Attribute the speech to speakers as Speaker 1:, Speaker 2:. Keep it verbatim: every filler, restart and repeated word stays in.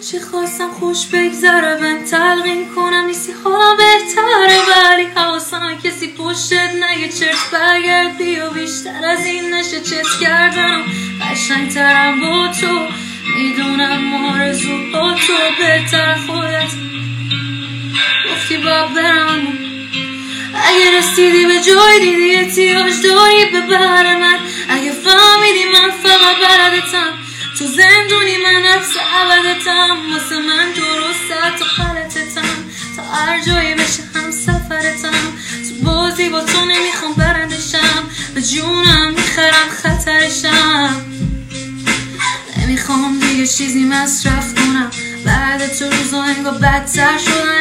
Speaker 1: هرچی خواستم خوش بگذره بهم تلقین کنم نیستی حالا بهتره، ولی حواسم کسی پشتت نگه چرت برگرد بیا، بیشتر از این نشه چت کردنم قشنگترم با تو، میدونم آرزوها تو بهتر خودت گفتی باید برم. اگه رسیدی به جای دیدی احتیاج داری به بر من، اگه فهمیدی من فقط بلدتم تو زندونی من حبس ابدتم، واسه من درسته تا غلطتم، تا هر جایی بشه هم سفرتم، تو بازی با تو نمیخوام برندشم، به جونم میخرم خطرشم، نمیخوام دیگه چیزی مصرف کنم بعد تو روزا انگار بدتر شدن،